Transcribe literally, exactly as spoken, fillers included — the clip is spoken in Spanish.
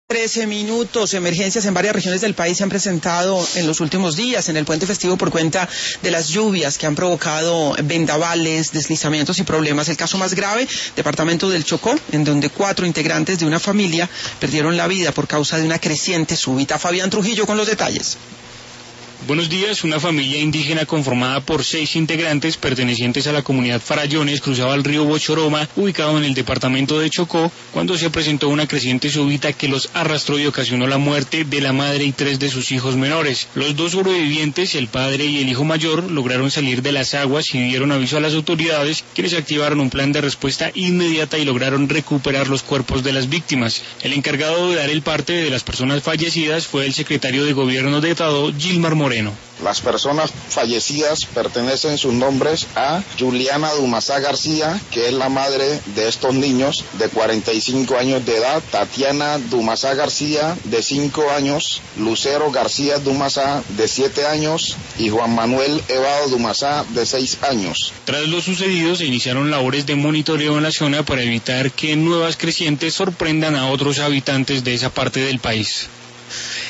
trece minutos. Emergencias en varias regiones del país se han presentado en los últimos días en el puente festivo por cuenta de las lluvias que han provocado vendavales, deslizamientos y problemas. El caso más grave, departamento del Chocó, en donde cuatro integrantes de una familia perdieron la vida por causa de una creciente súbita. Fabián Trujillo con los detalles. Buenos días. Una familia indígena conformada por seis integrantes pertenecientes a la comunidad Farallones cruzaba el río Bochoroma, ubicado en el departamento de Chocó, cuando se presentó una creciente súbita que los arrastró y ocasionó la muerte de la madre y tres de sus hijos menores. Los dos sobrevivientes, el padre y el hijo mayor, lograron salir de las aguas y dieron aviso a las autoridades, quienes activaron un plan de respuesta inmediata y lograron recuperar los cuerpos de las víctimas. El encargado de dar el parte de las personas fallecidas fue el secretario de Gobierno de Estado, Gilmar Moreno. Las personas fallecidas pertenecen sus nombres a Juliana Dumasá García, que es la madre de estos niños de cuarenta y cinco años de edad, Tatiana Dumasá García de cinco años, Lucero García Dumasá de siete años y Juan Manuel Evado Dumasá de seis años. Tras lo sucedido se iniciaron labores de monitoreo en la zona para evitar que nuevas crecientes sorprendan a otros habitantes de esa parte del país.